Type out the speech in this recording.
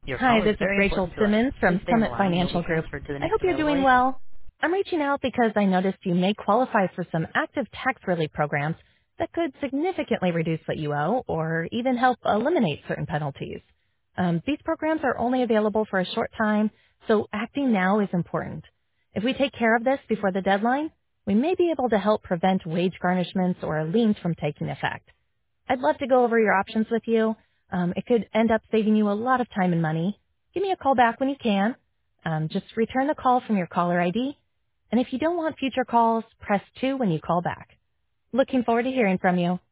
Your Hi, call is this is very Rachel important to us. Simmons Please from stay on the Summit line and you'll be Financial Group. transferred to the I next hope you're available doing agent. well. I'm reaching out because I noticed you may qualify for some active tax relief programs that could significantly reduce what you owe or even help eliminate certain penalties. These programs are only available for a short time, so acting now is important. If we take care of this before the deadline, we may be able to help prevent wage garnishments or liens from taking effect. I'd love to go over your options with you. It could end up saving you a lot of time and money. Give me a call back when you can. Just return the call from your caller ID. And if you don't want future calls, press 2 when you call back. Looking forward to hearing from you.